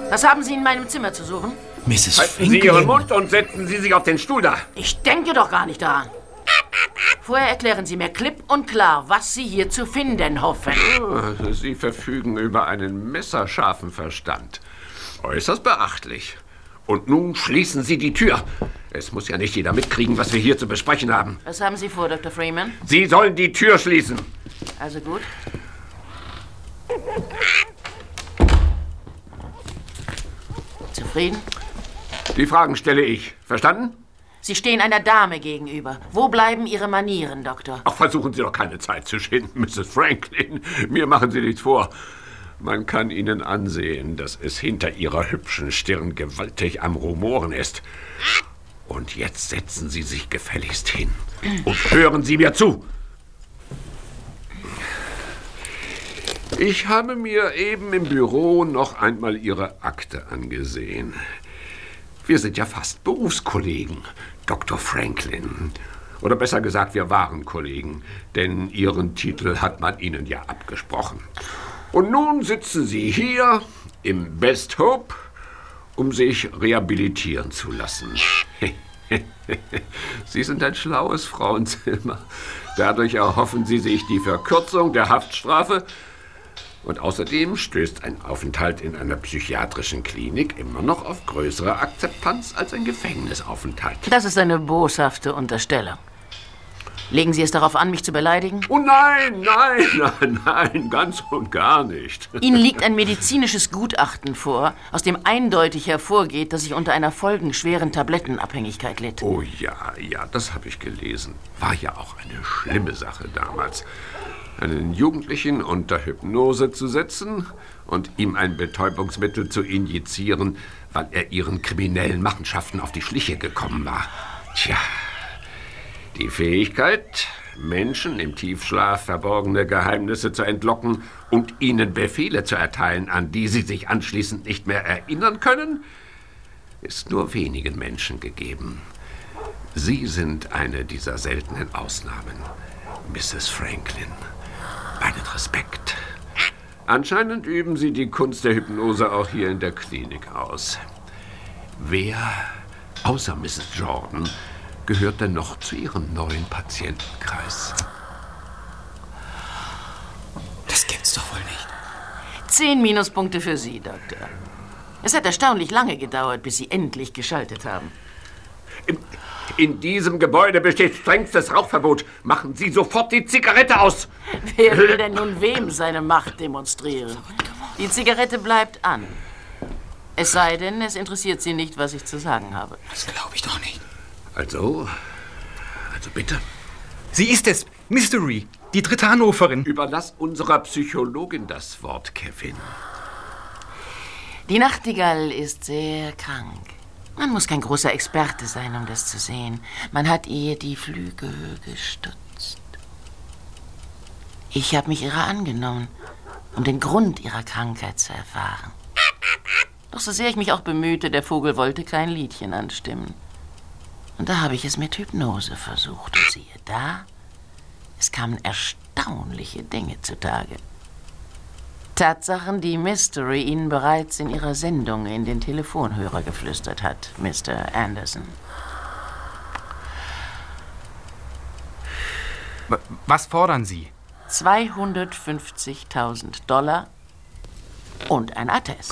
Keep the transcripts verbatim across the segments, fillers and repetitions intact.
Was haben Sie in meinem Zimmer zu suchen? Misses Halten Franklin. Sie Ihren Mund und setzen Sie sich auf den Stuhl da. Ich denke doch gar nicht daran. Vorher erklären Sie mir klipp und klar, was Sie hier zu finden hoffen. Oh, Sie verfügen über einen messerscharfen Verstand. Äußerst beachtlich. Und nun schließen Sie die Tür. Es muss ja nicht jeder mitkriegen, was wir hier zu besprechen haben. Was haben Sie vor, Doktor Freeman? Sie sollen die Tür schließen. Also gut. Zufrieden? Die Fragen stelle ich. Verstanden? Sie stehen einer Dame gegenüber. Wo bleiben Ihre Manieren, Doktor? Ach, versuchen Sie doch keine Zeit zu schinden, Misses Franklin. Mir machen Sie nichts vor. Man kann Ihnen ansehen, dass es hinter Ihrer hübschen Stirn gewaltig am Rumoren ist. Und jetzt setzen Sie sich gefälligst hin und hören Sie mir zu. Ich habe mir eben im Büro noch einmal Ihre Akte angesehen. Wir sind ja fast Berufskollegen, Doktor Franklin. Oder besser gesagt, wir waren Kollegen, denn Ihren Titel hat man Ihnen ja abgesprochen. Und nun sitzen Sie hier im Best Hope, um sich rehabilitieren zu lassen. Sie sind ein schlaues Frauenzimmer. Dadurch erhoffen Sie sich die Verkürzung der Haftstrafe. Und außerdem stößt ein Aufenthalt in einer psychiatrischen Klinik immer noch auf größere Akzeptanz als ein Gefängnisaufenthalt. Das ist eine boshafte Unterstellung. Legen Sie es darauf an, mich zu beleidigen? Oh nein, nein, nein, nein, ganz und gar nicht. Ihnen liegt ein medizinisches Gutachten vor, aus dem eindeutig hervorgeht, dass ich unter einer folgenschweren Tablettenabhängigkeit litt. Oh ja, ja, das habe ich gelesen. War ja auch eine schlimme Sache damals. Einen Jugendlichen unter Hypnose zu setzen und ihm ein Betäubungsmittel zu injizieren, weil er ihren kriminellen Machenschaften auf die Schliche gekommen war. Tja, die Fähigkeit, Menschen im Tiefschlaf verborgene Geheimnisse zu entlocken und ihnen Befehle zu erteilen, an die sie sich anschließend nicht mehr erinnern können, ist nur wenigen Menschen gegeben. Sie sind eine dieser seltenen Ausnahmen, Misses Franklin. Meinen Respekt. Anscheinend üben Sie die Kunst der Hypnose auch hier in der Klinik aus. Wer, außer Misses Jordan, gehört denn noch zu Ihrem neuen Patientenkreis? Das gibt's doch wohl nicht. Zehn Minuspunkte für Sie, Doktor. Es hat erstaunlich lange gedauert, bis Sie endlich geschaltet haben. In, in diesem Gebäude besteht strengstes Rauchverbot. Machen Sie sofort die Zigarette aus. Wer will denn nun wem seine Macht demonstrieren? Die Zigarette bleibt an. Es sei denn, es interessiert Sie nicht, was ich zu sagen habe. Das glaube ich doch nicht. Also, also bitte. Sie ist es, Mystery, die dritte Hannoverin. Überlass unserer Psychologin das Wort, Kevin. Die Nachtigall ist sehr krank. Man muss kein großer Experte sein, um das zu sehen. Man hat ihr die Flügel gestutzt. Ich habe mich ihrer angenommen, um den Grund ihrer Krankheit zu erfahren. Doch so sehr ich mich auch bemühte, der Vogel wollte kein Liedchen anstimmen. Und da habe ich es mit Hypnose versucht. Und siehe da, es kamen erstaunliche Dinge zutage. Tatsachen, die Mystery Ihnen bereits in Ihrer Sendung in den Telefonhörer geflüstert hat, Mister Anderson. Was fordern Sie? zweihundertfünfzigtausend Dollar und ein Attest.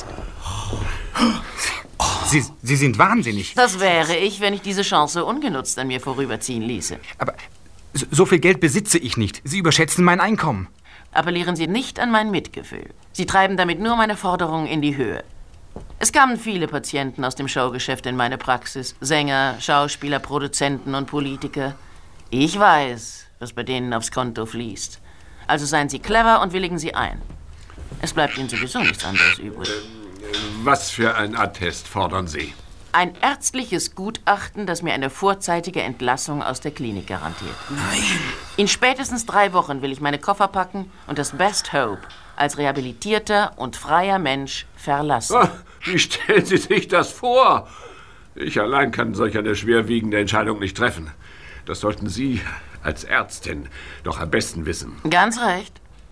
Sie, Sie sind wahnsinnig. Das wäre ich, wenn ich diese Chance ungenutzt an mir vorüberziehen ließe. Aber so, so viel Geld besitze ich nicht. Sie überschätzen mein Einkommen. Appellieren Sie nicht an mein Mitgefühl. Sie treiben damit nur meine Forderungen in die Höhe. Es kamen viele Patienten aus dem Showgeschäft in meine Praxis. Sänger, Schauspieler, Produzenten und Politiker. Ich weiß, was bei denen aufs Konto fließt. Also seien Sie clever und willigen Sie ein. Es bleibt Ihnen sowieso nichts anderes übrig. Was für ein Attest fordern Sie? Ein ärztliches Gutachten, das mir eine vorzeitige Entlassung aus der Klinik garantiert. Nein. In spätestens drei Wochen will ich meine Koffer packen und das Best Hope als rehabilitierter und freier Mensch verlassen. Ah, wie stellen Sie sich das vor? Ich allein kann solch eine schwerwiegende Entscheidung nicht treffen. Das sollten Sie als Ärztin doch am besten wissen. Ganz recht.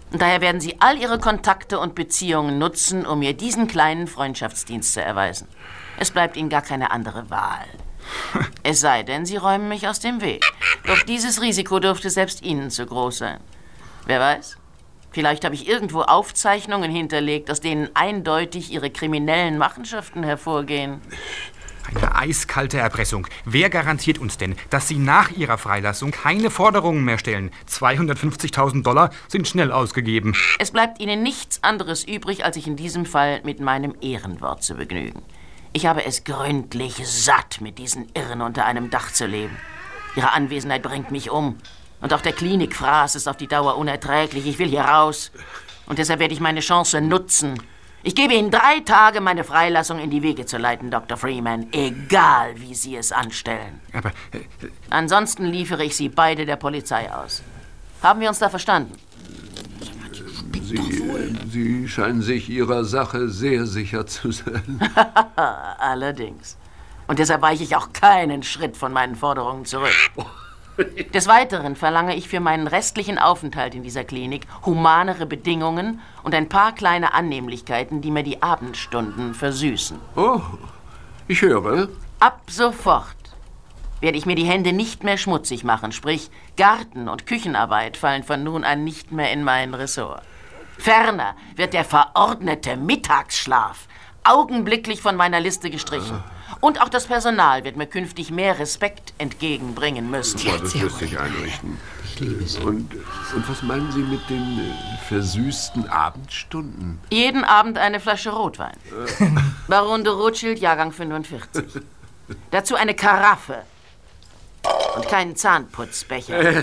Und daher werden Sie all Ihre Kontakte und Beziehungen nutzen, um mir diesen kleinen Freundschaftsdienst zu erweisen. Es bleibt Ihnen gar keine andere Wahl. Es sei denn, Sie räumen mich aus dem Weg. Doch dieses Risiko dürfte selbst Ihnen zu groß sein. Wer weiß? Vielleicht habe ich irgendwo Aufzeichnungen hinterlegt, aus denen eindeutig Ihre kriminellen Machenschaften hervorgehen. Eine eiskalte Erpressung. Wer garantiert uns denn, dass Sie nach Ihrer Freilassung keine Forderungen mehr stellen? zweihundertfünfzigtausend Dollar sind schnell ausgegeben. Es bleibt Ihnen nichts anderes übrig, als sich in diesem Fall mit meinem Ehrenwort zu begnügen. Ich habe es gründlich satt, mit diesen Irren unter einem Dach zu leben. Ihre Anwesenheit bringt mich um. Und auch der Klinikfraß ist auf die Dauer unerträglich. Ich will hier raus. Und deshalb werde ich meine Chance nutzen. Ich gebe Ihnen drei Tage, meine Freilassung in die Wege zu leiten, Doktor Freeman. Egal, wie Sie es anstellen. Aber... Äh, Ansonsten liefere ich Sie beide der Polizei aus. Haben wir uns da verstanden? Sie, äh, Sie scheinen sich Ihrer Sache sehr sicher zu sein. Allerdings. Und deshalb weiche ich auch keinen Schritt von meinen Forderungen zurück. Des Weiteren verlange ich für meinen restlichen Aufenthalt in dieser Klinik humanere Bedingungen und ein paar kleine Annehmlichkeiten, die mir die Abendstunden versüßen. Oh, ich höre. Ab sofort werde ich mir die Hände nicht mehr schmutzig machen, sprich Garten- und Küchenarbeit fallen von nun an nicht mehr in mein Ressort. Ferner wird der verordnete Mittagsschlaf augenblicklich von meiner Liste gestrichen. Und auch das Personal wird mir künftig mehr Respekt entgegenbringen müssen. Ja, das lässt sich einrichten. Ich liebe Sie. Und, und was meinen Sie mit den äh, versüßten Abendstunden? Jeden Abend eine Flasche Rotwein. Äh. Baron de Rothschild, Jahrgang fünfundvierzig. Dazu eine Karaffe. Und keinen Zahnputzbecher.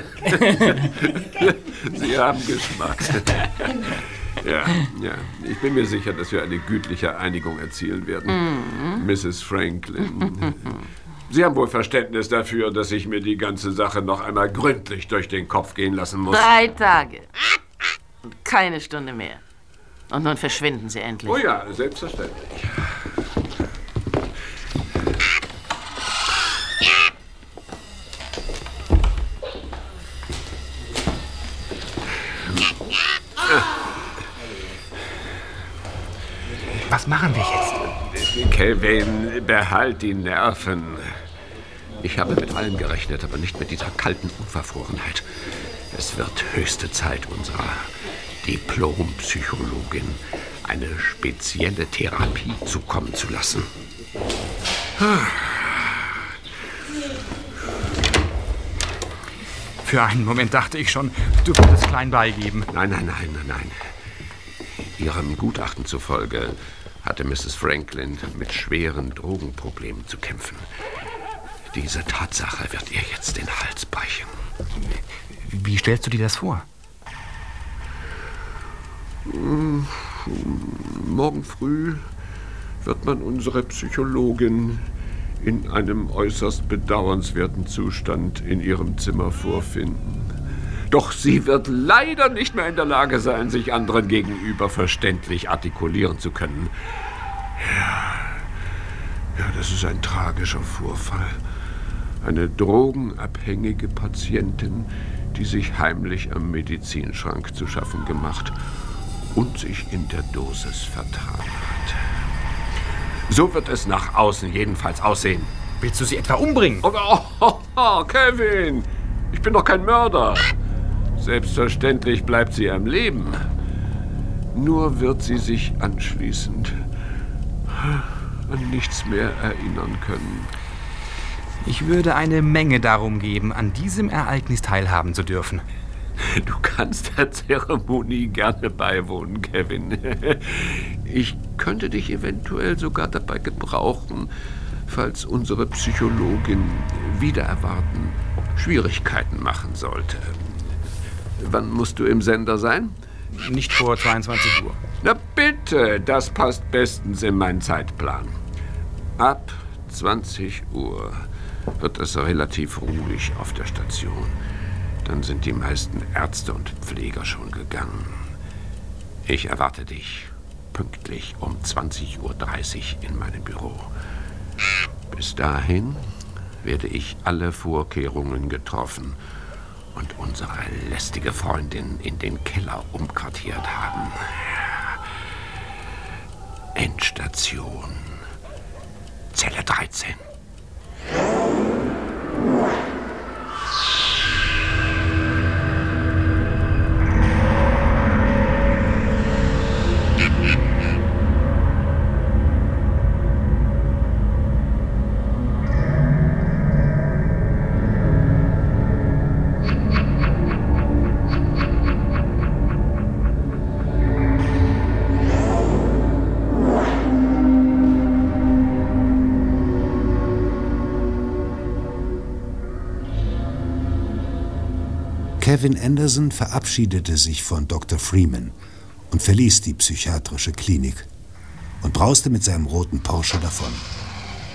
Sie haben Geschmack. Ja, ja. Ich bin mir sicher, dass wir eine gütliche Einigung erzielen werden. Mhm. Misses Franklin. Sie haben wohl Verständnis dafür, dass ich mir die ganze Sache noch einmal gründlich durch den Kopf gehen lassen muss. Drei Tage. Und keine Stunde mehr. Und nun verschwinden Sie endlich. Oh ja, selbstverständlich. Was machen wir jetzt? Kevin, behalt die Nerven. Ich habe mit allem gerechnet, aber nicht mit dieser kalten Unverfrorenheit. Es wird höchste Zeit, unserer Diplompsychologin eine spezielle Therapie zukommen zu lassen. Für einen Moment dachte ich schon, du würdest klein beigeben. Nein, nein, nein, nein, nein. Ihrem Gutachten zufolge hatte Misses Franklin mit schweren Drogenproblemen zu kämpfen. Diese Tatsache wird ihr jetzt den Hals brechen. Wie stellst du dir das vor? Morgen früh wird man unsere Psychologin in einem äußerst bedauernswerten Zustand in ihrem Zimmer vorfinden. Doch sie wird leider nicht mehr in der Lage sein, sich anderen gegenüber verständlich artikulieren zu können. Ja, ja, das ist ein tragischer Vorfall. Eine drogenabhängige Patientin, die sich heimlich am Medizinschrank zu schaffen gemacht und sich in der Dosis vertan hat. So wird es nach außen jedenfalls aussehen. Willst du sie etwa umbringen? Oh, oh, oh, oh, Kevin, ich bin doch kein Mörder. Selbstverständlich bleibt sie am Leben. Nur wird sie sich anschließend an nichts mehr erinnern können. Ich würde eine Menge darum geben, an diesem Ereignis teilhaben zu dürfen. Du kannst der Zeremonie gerne beiwohnen, Kevin. Ich könnte dich eventuell sogar dabei gebrauchen, falls unsere Psychologin wider Erwarten Schwierigkeiten machen sollte. Wann musst du im Sender sein? Nicht vor zweiundzwanzig Uhr. Na bitte, das passt bestens in meinen Zeitplan. Ab zwanzig Uhr wird es relativ ruhig auf der Station. Dann sind die meisten Ärzte und Pfleger schon gegangen. Ich erwarte dich pünktlich um zwanzig Uhr dreißig in meinem Büro. Bis dahin werde ich alle Vorkehrungen getroffen und unsere lästige Freundin in den Keller umquartiert haben. Endstation. Zelle dreizehn. Kevin Anderson verabschiedete sich von Doktor Freeman und verließ die psychiatrische Klinik und brauste mit seinem roten Porsche davon.